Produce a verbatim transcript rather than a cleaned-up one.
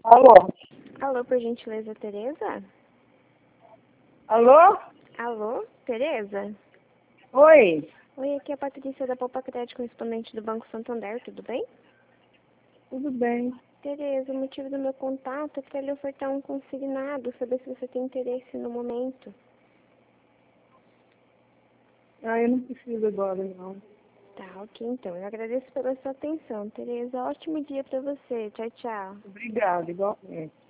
Alô? Alô, por gentileza, Tereza? Alô? Alô, Tereza? Oi, Oi, aqui é a Patrícia da Poupa Crédito, correspondente do Banco Santander, tudo bem? tudo bem? Tereza, o motivo do meu contato é para lhe ofertar um consignado, saber se você tem interesse no momento. Ah, eu não preciso agora, não. Tá, ok, então. Eu agradeço pela sua atenção, Tereza. Ótimo dia para você. Tchau, tchau. Obrigada, igualmente.